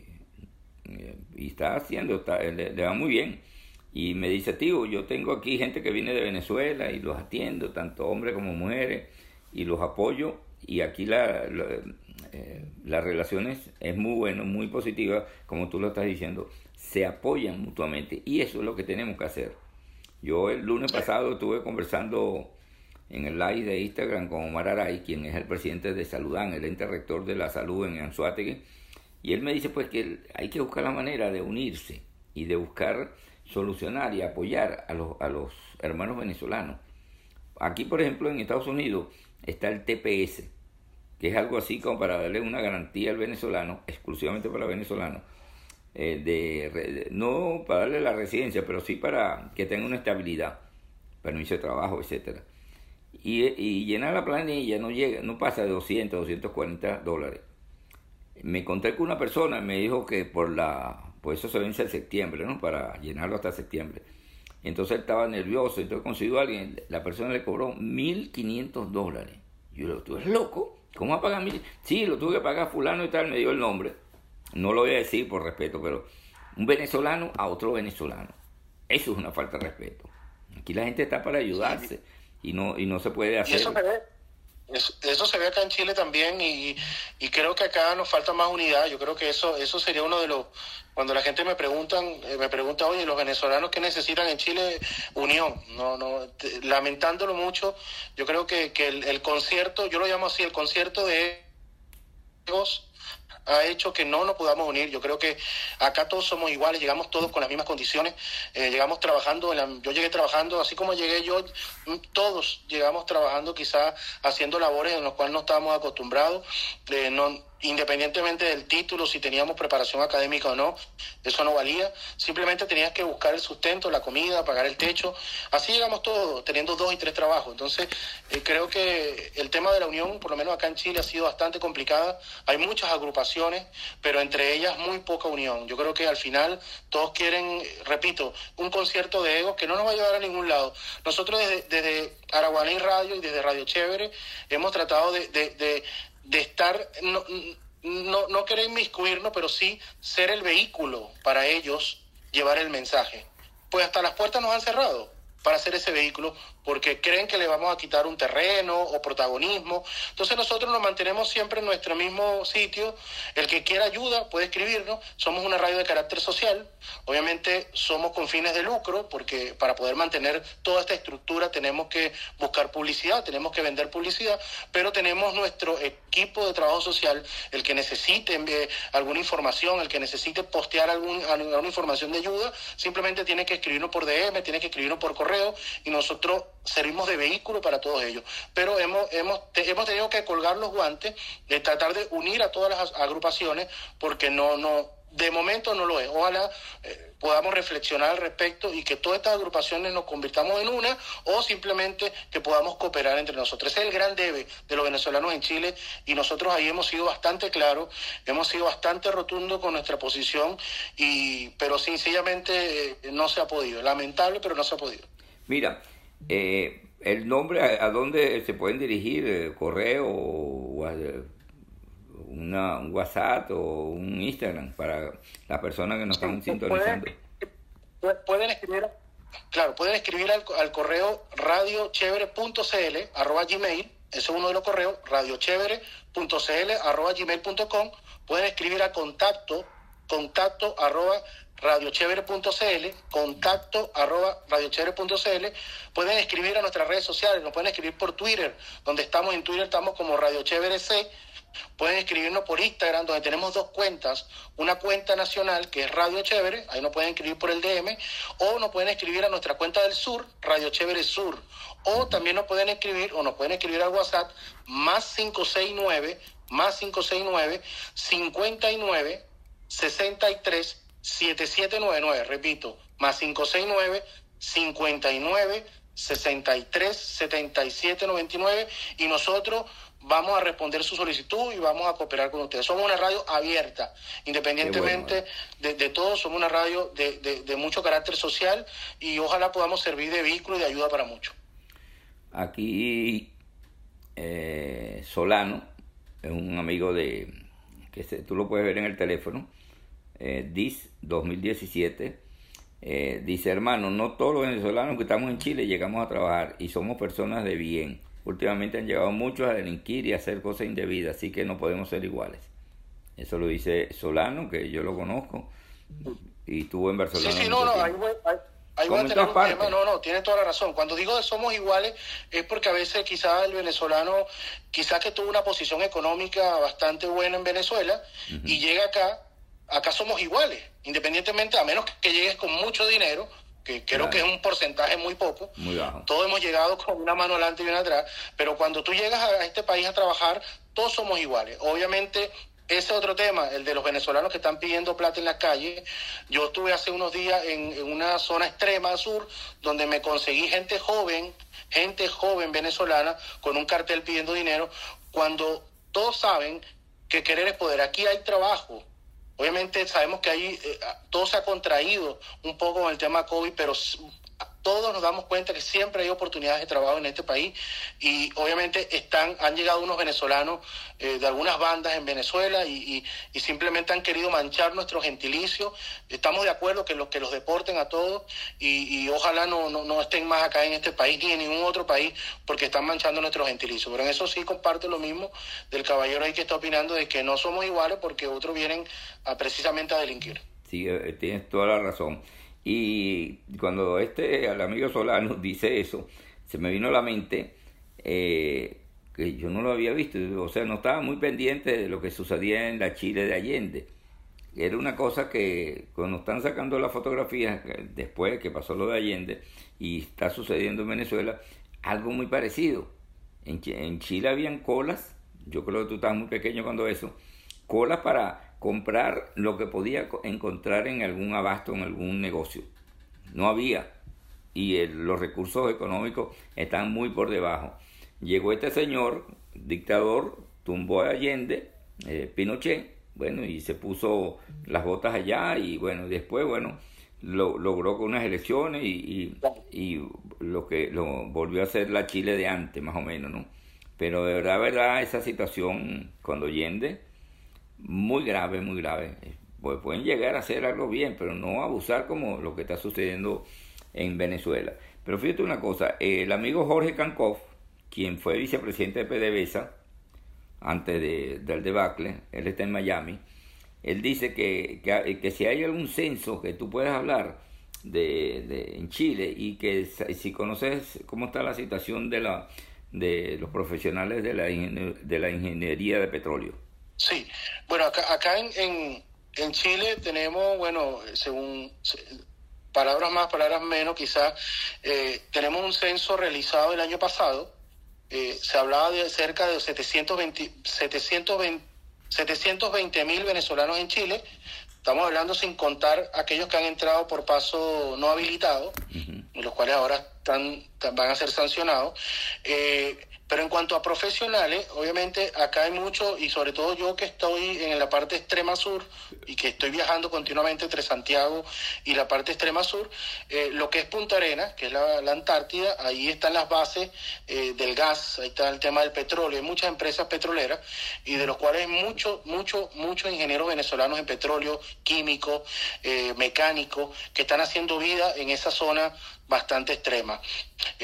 y está haciendo, está, le, le va muy bien. Y me dice, tío, yo tengo aquí gente que viene de Venezuela y los atiendo, tanto hombres como mujeres, y los apoyo. Y aquí la, la, eh, las relaciones es muy bueno, muy positiva, como tú lo estás diciendo. Se apoyan mutuamente y eso es lo que tenemos que hacer. Yo el lunes pasado estuve conversando en el live de Instagram con Omar Aray, quien es el presidente de Saludán, el ente rector de la salud en Anzoátegui, y él me dice pues que hay que buscar la manera de unirse y de buscar solucionar y apoyar a los, a los hermanos venezolanos. Aquí, por ejemplo, en Estados Unidos está el T P S, que es algo así como para darle una garantía al venezolano, exclusivamente para venezolanos, Eh, de, de, no para darle la residencia, pero sí para que tenga una estabilidad, permiso de trabajo, etcétera. Y, y llenar la planilla no llega, no pasa de doscientos, doscientos cuarenta dólares. Me encontré con una persona, me dijo que por la, pues eso se vence en septiembre, ¿no? Para llenarlo hasta septiembre. Entonces él estaba nervioso, entonces consiguió a alguien, la persona le cobró mil quinientos dólares. Yo le digo, ¿tú eres loco? ¿Cómo va a pagar mil? Sí, lo tuve que pagar fulano y tal, me dio el nombre. No lo voy a decir por respeto, pero un venezolano a otro venezolano. Eso es una falta de respeto. Aquí la gente está para ayudarse y no y no se puede hacer. Y eso se ve, eso, eso se ve acá en Chile también y, y creo que acá nos falta más unidad. Yo creo que eso eso sería uno de los... Cuando la gente me preguntan, me pregunta, oye, los venezolanos que necesitan en Chile, unión. No, no, te, lamentándolo mucho, yo creo que, que el, el concierto, yo lo llamo así, el concierto de egos, ha hecho que no nos podamos unir. Yo creo que acá todos somos iguales, llegamos todos con las mismas condiciones, eh, llegamos trabajando, en la, yo llegué trabajando, así como llegué yo, todos llegamos trabajando quizás haciendo labores en las cuales no estábamos acostumbrados, eh, no, independientemente del título, si teníamos preparación académica o no, eso no valía, simplemente tenías que buscar el sustento, la comida, pagar el techo, así llegamos todos, teniendo dos y tres trabajos. Entonces, eh, creo que el tema de la unión, por lo menos acá en Chile, ha sido bastante complicada, hay muchas agrupaciones, pero entre ellas muy poca unión. Yo creo que al final todos quieren, repito, un concierto de egos que no nos va a llevar a ningún lado. Nosotros desde, desde Araguaní Radio y desde Radio Chévere hemos tratado de, de, de de estar, no, no, no querer inmiscuirnos, pero sí ser el vehículo para ellos llevar el mensaje. Pues hasta las puertas nos han cerrado para hacer ese vehículo, porque creen que le vamos a quitar un terreno o protagonismo. Entonces nosotros nos mantenemos siempre en nuestro mismo sitio. El que quiera ayuda puede escribirnos. Somos una radio de carácter social. Obviamente somos con fines de lucro, porque para poder mantener toda esta estructura tenemos que buscar publicidad, tenemos que vender publicidad, pero tenemos nuestro equipo de trabajo social. El que necesite eh, alguna información, el que necesite postear algún, alguna información de ayuda, simplemente tiene que escribirnos por D M, tiene que escribirnos por correo, y nosotros servimos de vehículo para todos ellos. Pero hemos, hemos, te, hemos tenido que colgar los guantes, de tratar de unir a todas las agrupaciones, porque no, no, de momento no lo es. Ojalá eh, podamos reflexionar al respecto y que todas estas agrupaciones nos convirtamos en una, o simplemente que podamos cooperar entre nosotros. Ese es el gran debe de los venezolanos en Chile, y nosotros ahí hemos sido bastante claros, hemos sido bastante rotundos con nuestra posición, y pero sencillamente eh, no se ha podido. Lamentable, pero no se ha podido. Mira, eh, el nombre, ¿a, a dónde se pueden dirigir? Eh, ¿Correo o una, un WhatsApp o un Instagram para las personas que nos están sintonizando? Pueden, pueden escribir, claro, pueden escribir al, al correo radiochevere punto cl arroba gmail, ese es uno de los correos, radiochevere punto cl arroba gmail punto com. Pueden escribir a contacto contacto arroba radiochevere punto c l, contacto arroba radiochevere punto c l. Pueden escribir a nuestras redes sociales, nos pueden escribir por Twitter, donde estamos en Twitter, estamos como Radio Chévere C. Pueden escribirnos por Instagram, donde tenemos dos cuentas, una cuenta nacional que es Radio Chévere, ahí nos pueden escribir por el D M, o nos pueden escribir a nuestra cuenta del sur, Radio Chévere Sur, o también nos pueden escribir, o nos pueden escribir al WhatsApp, más cinco seis nueve, más cinco seis nueve, cincuenta y nueve, sesenta y tres, setenta y siete noventa y nueve, repito, más cinco seis nueve, cincuenta y nueve, sesenta y tres, setenta y siete noventa y nueve, y nosotros vamos a responder su solicitud y vamos a cooperar con ustedes. Somos una radio abierta, independientemente bueno, eh. de, de todo, somos una radio de, de, de mucho carácter social y ojalá podamos servir de vehículo y de ayuda para muchos. Aquí eh, Solano es un amigo de, que se, tú lo puedes ver en el teléfono, eh, D I S dos mil diecisiete, eh, dice: hermano, no todos los venezolanos que estamos en Chile llegamos a trabajar y somos personas de bien. Últimamente han llegado muchos a delinquir y a hacer cosas indebidas, así que no podemos ser iguales. Eso lo dice Solano, que yo lo conozco, y estuvo en Barcelona. Sí, sí, no, no, ahí voy, ahí, ahí voy a tener un tema. No, no, tiene toda la razón. Cuando digo que somos iguales, es porque a veces quizás el venezolano, quizás que tuvo una posición económica bastante buena en Venezuela, uh-huh. y llega acá, acá somos iguales, independientemente, a menos que llegues con mucho dinero, que creo claro. que es un porcentaje muy poco. Muy bajo. Todos hemos llegado con una mano adelante y una atrás, pero cuando tú llegas a este país a trabajar, todos somos iguales. Obviamente, ese otro tema, el de los venezolanos que están pidiendo plata en las calles. Yo estuve hace unos días en, en una zona extrema sur, donde me conseguí gente joven, gente joven venezolana, con un cartel pidiendo dinero, cuando todos saben que querer es poder. Aquí hay trabajo. Obviamente sabemos que ahí eh, todo se ha contraído un poco con el tema COVID, pero todos nos damos cuenta que siempre hay oportunidades de trabajo en este país y obviamente están han llegado unos venezolanos eh, de algunas bandas en Venezuela y, y, y simplemente han querido manchar nuestro gentilicio. Estamos de acuerdo que los que los deporten a todos y, y ojalá no, no, no estén más acá en este país ni en ningún otro país porque están manchando nuestro gentilicio. Pero en eso sí comparto lo mismo del caballero ahí que está opinando de que no somos iguales porque otros vienen a, precisamente a delinquir. Sí, tienes toda la razón. Y cuando este, el amigo Solano dice eso, se me vino a la mente eh, que yo no lo había visto, o sea, no estaba muy pendiente de lo que sucedía en la Chile de Allende. Era una cosa que cuando están sacando las fotografías, después que pasó lo de Allende, y está sucediendo en Venezuela, algo muy parecido. En, en Chile habían colas, yo creo que tú estabas muy pequeño cuando eso, colas para comprar lo que podía encontrar en algún abasto, en algún negocio. No había. Y el, los recursos económicos están muy por debajo. Llegó este señor, dictador, tumbó a Allende, eh, Pinochet, bueno, y se puso las botas allá, y bueno, después, bueno, lo, logró con unas elecciones y, y, y lo que lo volvió a hacer la Chile de antes, más o menos, ¿no? Pero de verdad, verdad, esa situación, cuando Allende, muy grave, muy grave. Pues pueden llegar a hacer algo bien, pero no abusar como lo que está sucediendo en Venezuela. Pero fíjate una cosa, el amigo Jorge Cancoff, quien fue vicepresidente de PDVSA antes de, del debacle, él está en Miami, él dice que, que, que si hay algún censo que tú puedas hablar de, de en Chile y que si conoces cómo está la situación de, la, de los profesionales de la, de la ingeniería de petróleo. Sí, bueno, acá, acá en, en, en Chile tenemos, bueno, según palabras más, palabras menos, quizás, eh, tenemos un censo realizado el año pasado, eh, se hablaba de cerca de setecientos veinte mil venezolanos en Chile, estamos hablando sin contar aquellos que han entrado por paso no habilitado, uh-huh. los cuales ahora están, van a ser sancionados, eh, pero en cuanto a profesionales, obviamente acá hay mucho, y sobre todo yo que estoy en la parte extrema sur y que estoy viajando continuamente entre Santiago y la parte extrema sur, eh, lo que es Punta Arenas, que es la, la Antártida, ahí están las bases eh, del gas, ahí está el tema del petróleo, hay muchas empresas petroleras y de los cuales hay muchos, muchos, muchos ingenieros venezolanos en petróleo, químicos, eh, mecánicos, que están haciendo vida en esa zona bastante extrema. Eh,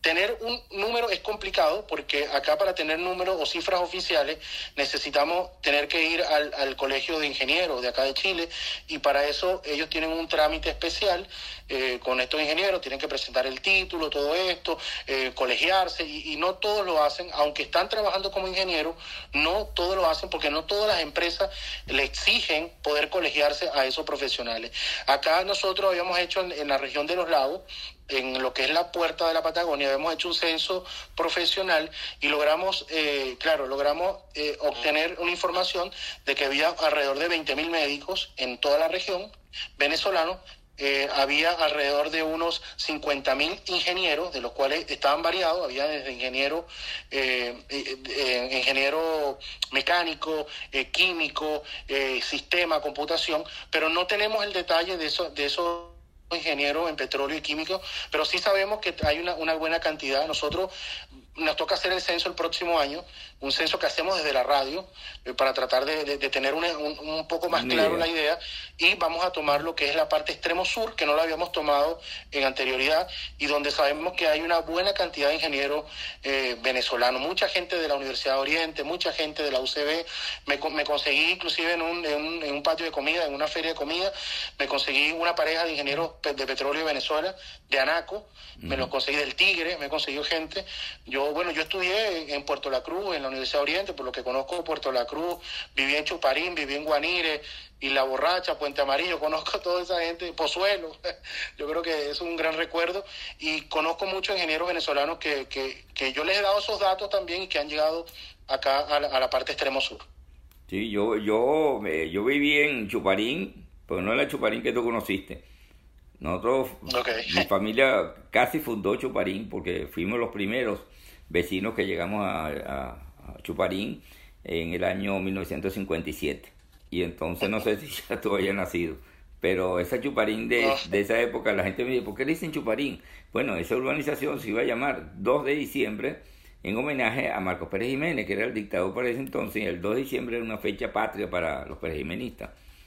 tener un número es complicado porque acá para tener números o cifras oficiales necesitamos tener que ir al, al colegio de ingenieros de acá de Chile, y para eso ellos tienen un trámite especial eh, con estos ingenieros, tienen que presentar el título, todo esto, eh, colegiarse, y, y no todos lo hacen, aunque están trabajando como ingenieros, no todos lo hacen porque no todas las empresas le exigen poder colegiarse a esos profesionales. Acá nosotros habíamos hecho en, en la región de los lagos, en lo que es la puerta de la Patagonia, habíamos hecho un censo profesional y logramos, eh, claro, logramos eh, obtener una información de que había alrededor de veinte mil médicos en toda la región venezolanos. Eh, había alrededor de unos cincuenta mil ingenieros, de los cuales estaban variados, había desde ingeniero, eh, eh, eh, ingeniero mecánico, eh, químico, eh, sistema, computación, pero no tenemos el detalle de eso, de esos ingenieros en petróleo y químico, pero sí sabemos que hay una, una buena cantidad. Nosotros nos toca hacer el censo el próximo año, un censo que hacemos desde la radio, eh, para tratar de, de, de tener una, un, un poco más claro la idea, y vamos a tomar lo que es la parte extremo sur, que no la habíamos tomado en anterioridad, y donde sabemos que hay una buena cantidad de ingenieros eh, venezolanos, mucha gente de la Universidad de Oriente, mucha gente de la U C B. Me, me conseguí inclusive en un, en, un, en un patio de comida, en una feria de comida, me conseguí una pareja de ingenieros de petróleo de Venezuela, de ANACO, uh-huh. me los conseguí del Tigre, me conseguí gente. Yo, bueno, yo estudié en Puerto La Cruz, en la Universidad de Oriente, por lo que conozco Puerto La Cruz, viví en Chuparín, viví en Guanire, y La Borracha, Puente Amarillo, conozco a toda esa gente, Pozuelo. Yo creo que es un gran recuerdo, y conozco muchos ingenieros venezolanos que, que, que yo les he dado esos datos también y que han llegado acá a la, a la parte extremo sur. Sí, yo, yo, yo viví en Chuparín, pero no era el Chuparín que tú conociste. Nosotros, okay. Mi familia casi fundó Chuparín porque fuimos los primeros vecinos que llegamos a, a, a Chuparín en el año mil novecientos cincuenta y siete. Y entonces no sé si ya tú hayas nacido, pero esa Chuparín de, de esa época, la gente me dice, ¿por qué le dicen Chuparín? Bueno, esa urbanización se iba a llamar dos de diciembre en homenaje a Marcos Pérez Jiménez, que era el dictador para ese entonces, y el dos de diciembre era una fecha patria para los Pérez Jimenistas.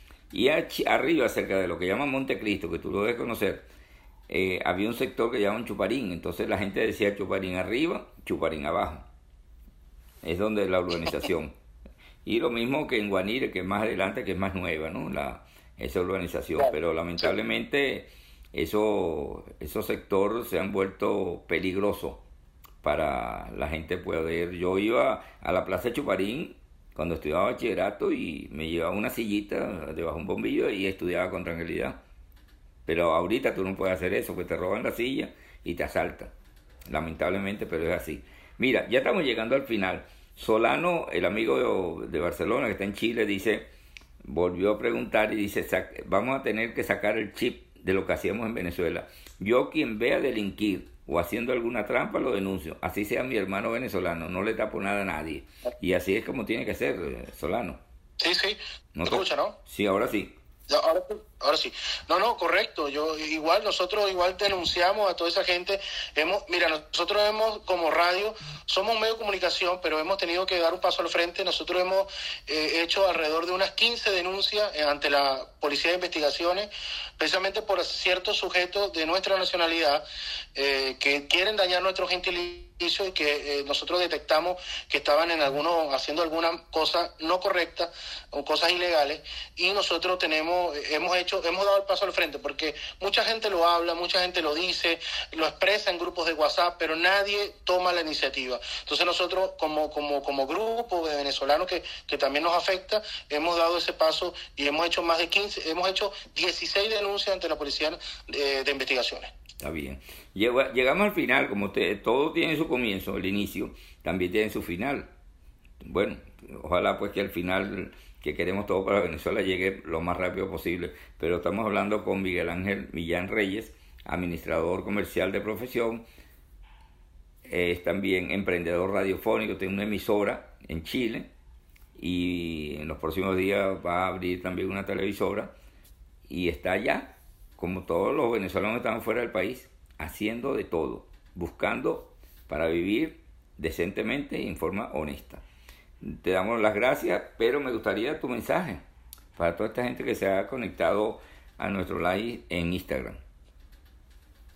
Y arriba, cerca de lo que llaman Montecristo, que tú lo debes conocer, eh, había un sector que llaman Chuparín. Entonces la gente decía Chuparín arriba, Chuparín abajo. Es donde la urbanización. Y lo mismo que en Guanire, que es más adelante, que es más nueva, ¿no? La, esa urbanización. Pero lamentablemente eso, esos sectores se han vuelto peligrosos para la gente poder. Yo iba a la Plaza de Chuparín cuando estudiaba bachillerato y me llevaba una sillita debajo de un bombillo y estudiaba con tranquilidad. Pero ahorita tú no puedes hacer eso, porque te roban la silla y te asaltan. Lamentablemente, pero es así. Mira, ya estamos llegando al final. Solano, el amigo de, de Barcelona que está en Chile, dice, volvió a preguntar y dice, vamos a tener que sacar el chip de lo que hacíamos en Venezuela. Yo quien vea delinquir o haciendo alguna trampa lo denuncio, así sea mi hermano venezolano, no le tapo nada a nadie. Y así es como tiene que ser, eh, Solano. Sí, sí, ¿No te escucha, ¿no? Sí, ahora sí. Ahora, ahora sí. No, no, correcto. Yo igual, nosotros igual denunciamos a toda esa gente. Hemos, mira, nosotros hemos, como radio, somos un medio de comunicación, pero hemos tenido que dar un paso al frente. Nosotros hemos eh, hecho alrededor de unas quince denuncias eh, ante la Policía de Investigaciones, precisamente por ciertos sujetos de nuestra nacionalidad eh, que quieren dañar nuestro gentilicio y que eh, nosotros detectamos que estaban en algunos haciendo alguna cosa no correcta o cosas ilegales, y nosotros tenemos hemos hecho hemos dado el paso al frente porque mucha gente lo habla, mucha gente lo dice, lo expresa en grupos de WhatsApp, pero nadie toma la iniciativa. Entonces nosotros como como como grupo de venezolanos que que también nos afecta, hemos dado ese paso y hemos hecho más de quince, hemos hecho dieciséis denuncias ante la Policía de, de Investigaciones. Está bien. Llegamos al final, como te, todo tiene su comienzo, el inicio, también tiene su final. Bueno, ojalá pues que al final que queremos todo para Venezuela llegue lo más rápido posible. Pero estamos hablando con Miguel Ángel Millán Reyes, administrador comercial de profesión, es también emprendedor radiofónico, tiene una emisora en Chile y en los próximos días va a abrir también una televisora y está allá, como todos los venezolanos que están fuera del país, haciendo de todo, buscando para vivir decentemente y en forma honesta. Te damos las gracias, pero me gustaría tu mensaje para toda esta gente que se ha conectado a nuestro live en Instagram.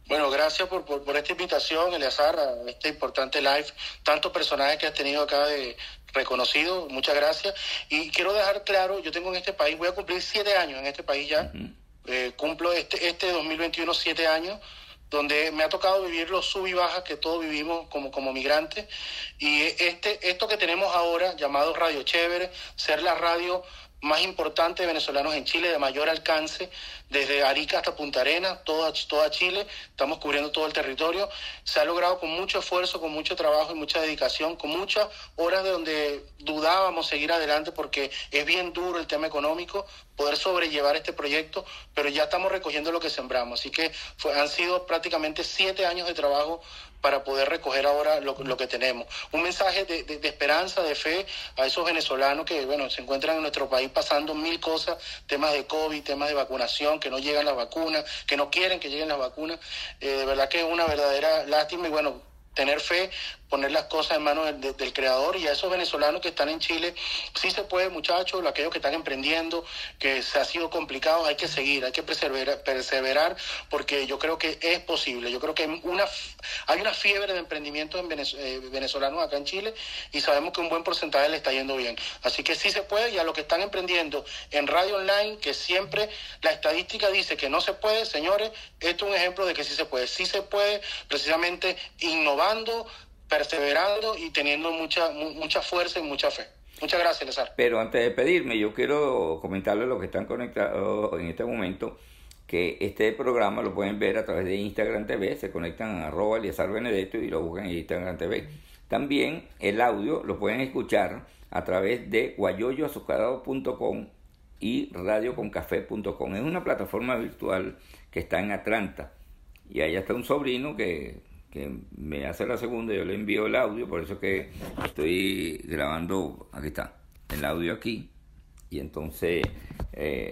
Bueno, gracias por, por, por esta invitación, Eleazar, a este importante live. Tantos personajes que has tenido acá de reconocidos, muchas gracias. Y quiero dejar claro, yo tengo en este país, voy a cumplir siete años en este país ya. Uh-huh. Eh, cumplo este, este dos mil veintiuno siete años, donde me ha tocado vivir los sub y bajas que todos vivimos como, como migrantes. Y este, esto que tenemos ahora, llamado Radio Chévere, ser la radio más importante de venezolanos en Chile, de mayor alcance, desde Arica hasta Punta Arenas, toda, toda Chile, estamos cubriendo todo el territorio. Se ha logrado con mucho esfuerzo, con mucho trabajo y mucha dedicación, con muchas horas de donde dudábamos seguir adelante porque es bien duro el tema económico, poder sobrellevar este proyecto, pero ya estamos recogiendo lo que sembramos. Así que fue, han sido prácticamente siete años de trabajo para poder recoger ahora lo, lo que tenemos. Un mensaje de, de, de esperanza, de fe a esos venezolanos que, bueno, se encuentran en nuestro país pasando mil cosas, temas de COVID, temas de vacunación, que no llegan las vacunas, que no quieren que lleguen las vacunas. Eh, de verdad que es una verdadera lástima y, bueno, tener fe, poner las cosas en manos del, del creador. Y a esos venezolanos que están en Chile, sí se puede, muchachos, aquellos que están emprendiendo, que se ha sido complicado, hay que seguir, hay que perseverar, perseverar porque yo creo que es posible. Yo creo que una, hay una fiebre de emprendimiento en venez, eh, venezolanos acá en Chile y sabemos que un buen porcentaje le está yendo bien. Así que sí se puede, y a los que están emprendiendo en radio online, que siempre la estadística dice que no se puede, señores, esto es un ejemplo de que sí se puede. Sí se puede, precisamente innovando, perseverando y teniendo mucha mucha fuerza y mucha fe. Muchas gracias, Eleazar. Pero antes de despedirme, yo quiero comentarles a los que están conectados en este momento que este programa lo pueden ver a través de Instagram T V, se conectan a arroba Eleazar Benedetto y lo buscan en Instagram T V. También el audio lo pueden escuchar a través de guayoyo azucarado punto com y radio con café punto com. Es una plataforma virtual que está en Atlanta y allá está un sobrino que que me hace la segunda, yo le envío el audio, por eso es que estoy grabando, aquí está, el audio aquí, y entonces eh,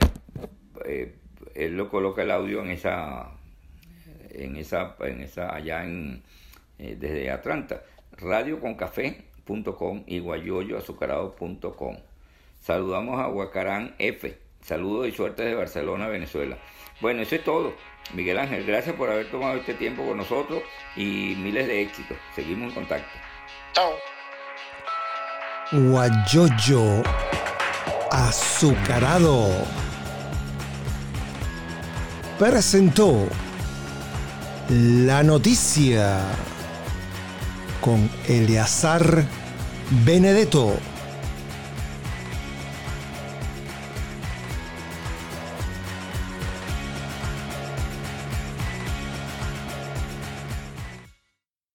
eh, él lo coloca el audio en esa, en esa, en esa allá en, eh, desde Atlanta, radio con café punto com y guayoyo azucarado punto com. Saludamos a Huacarán F, saludos y suerte de Barcelona, Venezuela. Bueno, eso es todo. Miguel Ángel, gracias por haber tomado este tiempo con nosotros y miles de éxitos. Seguimos en contacto. Chao. Guayoyo azucarado presentó la noticia con Eleazar Benedetto.